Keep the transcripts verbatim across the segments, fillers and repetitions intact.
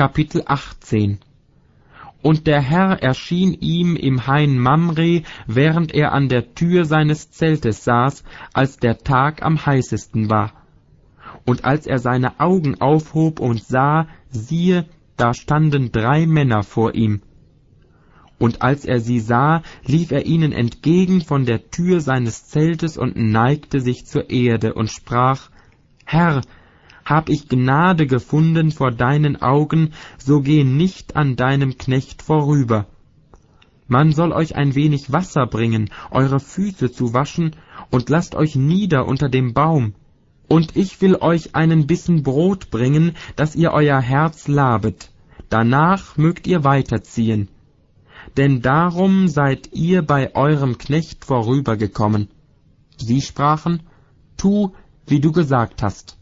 Kapitel achtzehn. Und der Herr erschien ihm im Hain Mamre, während er an der Tür seines Zeltes saß, als der Tag am heißesten war. Und als er seine Augen aufhob und sah, siehe, da standen drei Männer vor ihm. Und als er sie sah, lief er ihnen entgegen von der Tür seines Zeltes und neigte sich zur Erde und sprach: Herr, hab ich Gnade gefunden vor deinen Augen, so geh nicht an deinem Knecht vorüber. Man soll euch ein wenig Wasser bringen, eure Füße zu waschen, und lasst euch nieder unter dem Baum. Und ich will euch einen Bissen Brot bringen, dass ihr euer Herz labet. Danach mögt ihr weiterziehen. Denn darum seid ihr bei eurem Knecht vorübergekommen. Sie sprachen: Tu, wie du gesagt hast.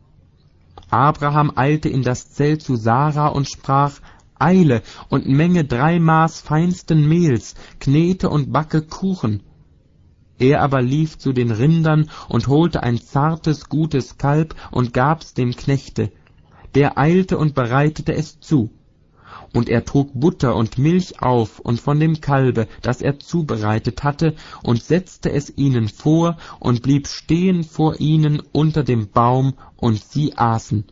Abraham eilte in das Zelt zu Sarah und sprach: Eile und menge drei Maß feinsten Mehls, knete und backe Kuchen. Er aber lief zu den Rindern und holte ein zartes, gutes Kalb und gab's dem Knechte. Der eilte und bereitete es zu. Und er trug Butter und Milch auf und von dem Kalbe, das er zubereitet hatte, und setzte es ihnen vor und blieb stehen vor ihnen unter dem Baum, und sie aßen.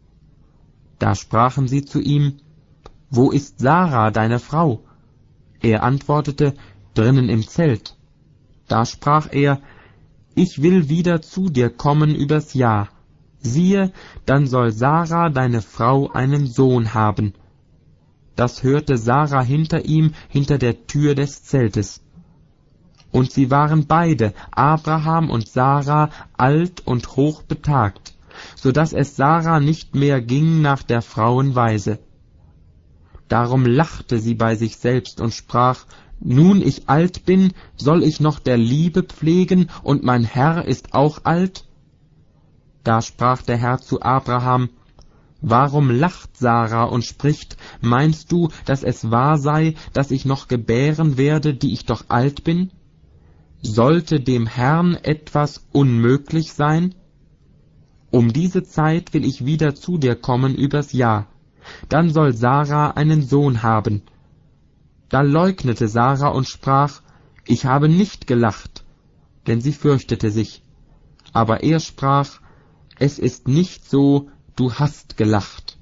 Da sprachen sie zu ihm: Wo ist Sarah, deine Frau? Er antwortete: Drinnen im Zelt. Da sprach er: Ich will wieder zu dir kommen übers Jahr. Siehe, dann soll Sarah, deine Frau, einen Sohn haben. Das hörte Sarah hinter ihm, hinter der Tür des Zeltes. Und sie waren beide, Abraham und Sarah, alt und hochbetagt, so daß es Sarah nicht mehr ging nach der Frauen Weise. Darum lachte sie bei sich selbst und sprach: Nun ich alt bin, soll ich noch der Liebe pflegen, und mein Herr ist auch alt? Da sprach der Herr zu Abraham: Warum lacht Sarah und spricht: Meinst du, dass es wahr sei, dass ich noch gebären werde, die ich doch alt bin? Sollte dem Herrn etwas unmöglich sein? Um diese Zeit will ich wieder zu dir kommen übers Jahr. Dann soll Sarah einen Sohn haben. Da leugnete Sarah und sprach: Ich habe nicht gelacht, denn sie fürchtete sich. Aber er sprach: Es ist nicht so, du hast gelacht.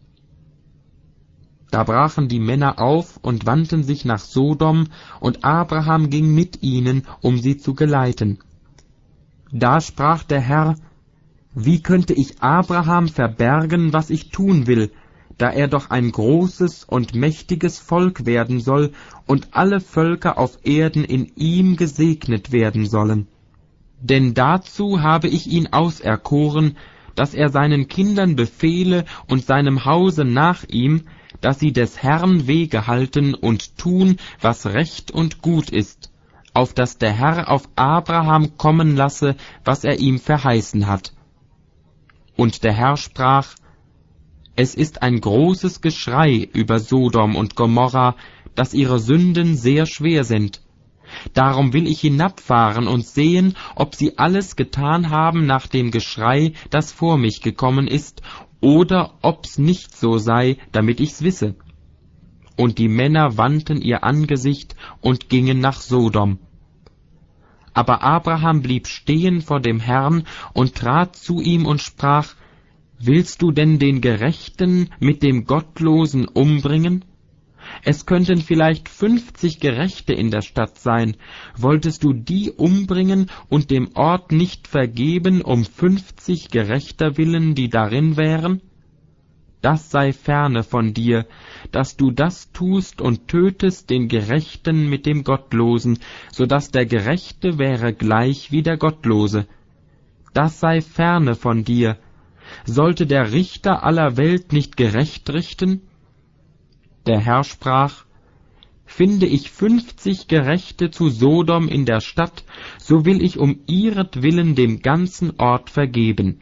Da brachen die Männer auf und wandten sich nach Sodom, und Abraham ging mit ihnen, um sie zu geleiten. Da sprach der Herr: Wie könnte ich Abraham verbergen, was ich tun will, da er doch ein großes und mächtiges Volk werden soll, und alle Völker auf Erden in ihm gesegnet werden sollen? Denn dazu habe ich ihn auserkoren, dass er seinen Kindern befehle und seinem Hause nach ihm, dass sie des Herrn Wege halten und tun, was recht und gut ist, auf dass der Herr auf Abraham kommen lasse, was er ihm verheißen hat. Und der Herr sprach: Es ist ein großes Geschrei über Sodom und Gomorra, dass ihre Sünden sehr schwer sind. Darum will ich hinabfahren und sehen, ob sie alles getan haben nach dem Geschrei, das vor mich gekommen ist, oder ob's nicht so sei, damit ich's wisse. Und die Männer wandten ihr Angesicht und gingen nach Sodom. Aber Abraham blieb stehen vor dem Herrn und trat zu ihm und sprach: Willst du denn den Gerechten mit dem Gottlosen umbringen? Es könnten vielleicht fünfzig Gerechte in der Stadt sein. Wolltest du die umbringen und dem Ort nicht vergeben um fünfzig Gerechter willen, die darin wären? Das sei ferne von dir, dass du das tust und tötest den Gerechten mit dem Gottlosen, so dass der Gerechte wäre gleich wie der Gottlose. Das sei ferne von dir. Sollte der Richter aller Welt nicht gerecht richten? Der Herr sprach: Finde ich fünfzig Gerechte zu Sodom in der Stadt, so will ich um ihretwillen dem ganzen Ort vergeben.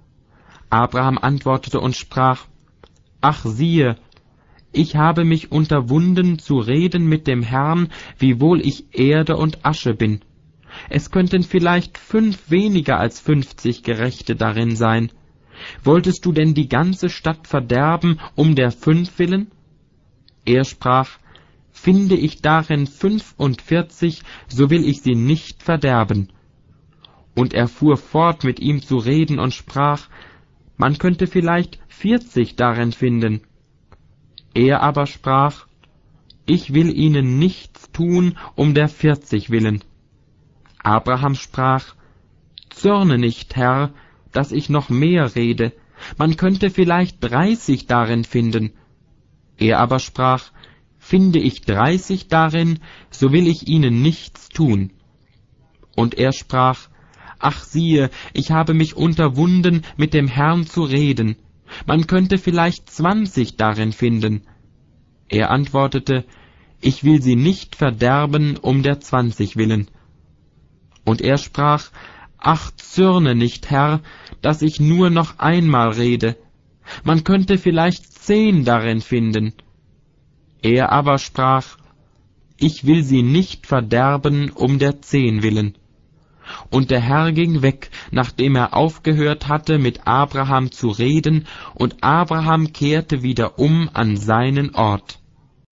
Abraham antwortete und sprach: Ach siehe, ich habe mich unterwunden zu reden mit dem Herrn, wiewohl ich Erde und Asche bin. Es könnten vielleicht fünf weniger als fünfzig Gerechte darin sein. Wolltest du denn die ganze Stadt verderben um der fünf willen? Er sprach, finde ich darin fünfundvierzig, so will ich sie nicht verderben. Und er fuhr fort, mit ihm zu reden, und sprach, man könnte vielleicht vierzig darin finden. Er aber sprach, ich will ihnen nichts tun um der vierzig willen. Abraham sprach, zürne nicht, Herr, dass ich noch mehr rede, man könnte vielleicht dreißig darin finden. Er aber sprach, finde ich dreißig darin, so will ich ihnen nichts tun. Und er sprach, ach siehe, ich habe mich unterwunden, mit dem Herrn zu reden, man könnte vielleicht zwanzig darin finden. Er antwortete, ich will sie nicht verderben um der zwanzig willen. Und er sprach, ach, zürne nicht, Herr, dass ich nur noch einmal rede, man könnte vielleicht zehn darin finden. Er aber sprach, ich will sie nicht verderben um der zehn willen. Und der Herr ging weg, nachdem er aufgehört hatte, mit Abraham zu reden, und Abraham kehrte wieder um an seinen Ort.